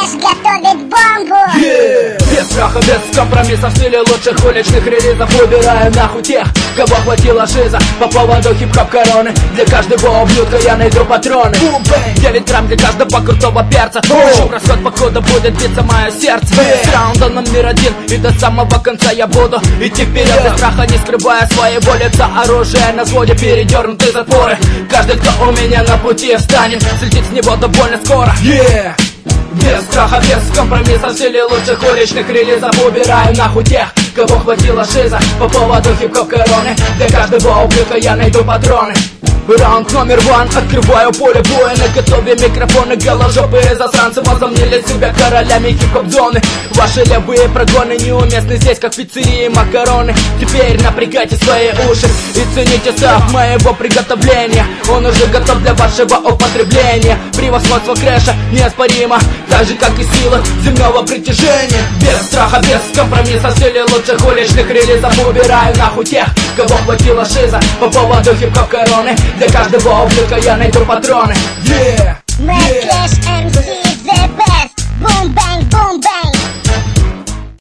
Крэш готовит бомбу. Без страха, без компромиссов, в стиле лучших уличных релизов. Убираю нахуй тех, кого хватило шиза по поводу хип-хоп короны. Для каждого ублюдка я найду патроны. 9 грамм для каждого крутого перца. Ищу расход, покуда будет биться мое сердце. С раунда номер 1 и до самого конца я буду идти вперед без страха, не скрывая своего лица. Оружие на взводе, передернуты затворы. Каждый, кто у меня на пути встанет, слетит с него довольно скоро. Без страха, без компромисса, в стиле лучших уличных релизов. Убираю нахуй тех, кого хватило шиза по поводу хип-хоп короны. Для каждого ублюдка я найду патроны. Раунд номер 1, открываю поле боя. На готове микрофоны, голожопые засранцы возомнили себя королями хип-хоп зоны. Ваши левые прогоны неуместны здесь, как в пиццерии макароны. Теперь напрягайте свои уши и цените сав моего приготовления. Он уже готов для вашего употребления. Превосходство Крэша неоспоримо, так же как и сила земного притяжения. Без страха, без компромисса, в стиле лучших уличных релизов. Убираю нахуй тех, кого хватило шиза по поводу хип-хоп короны. Для каждого ублюдка я найду патроны.